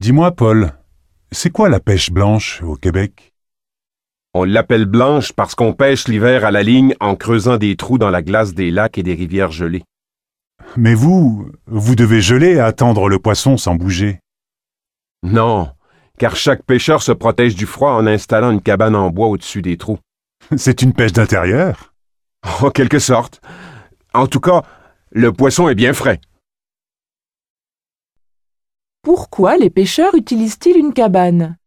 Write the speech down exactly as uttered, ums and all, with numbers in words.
Dis-moi, Paul, c'est quoi la pêche blanche au Québec? On l'appelle blanche parce qu'on pêche l'hiver à la ligne en creusant des trous dans la glace des lacs et des rivières gelées. Mais vous, vous devez geler à attendre le poisson sans bouger. Non, car chaque pêcheur se protège du froid en installant une cabane en bois au-dessus des trous. C'est une pêche d'intérieur? En quelque sorte. En tout cas, le poisson est bien frais. Pourquoi les pêcheurs utilisent-ils une cabane?